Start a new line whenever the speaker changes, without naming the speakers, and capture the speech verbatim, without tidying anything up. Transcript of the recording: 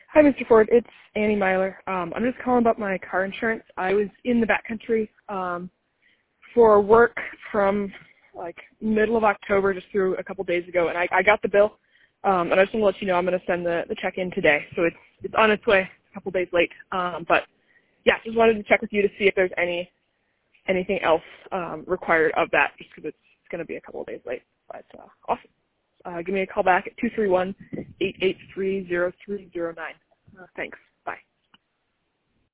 Hi, Mister Ford. It's Annie Myler. Um, I'm just calling about my car insurance. I was in the backcountry um, for work from like middle of October just through a couple days ago, and I, I got the bill. Um, and I just want to let you know I'm going to send the, the check in today, so it's it's on its way. A couple days late, um, but yeah, just wanted to check with you to see if there's any anything else um, required of that, just because it's, it's going to be a couple of days late. But uh, awesome. Uh, give me a call back at two three one, eight eight three, zero three zero nine. Uh, thanks.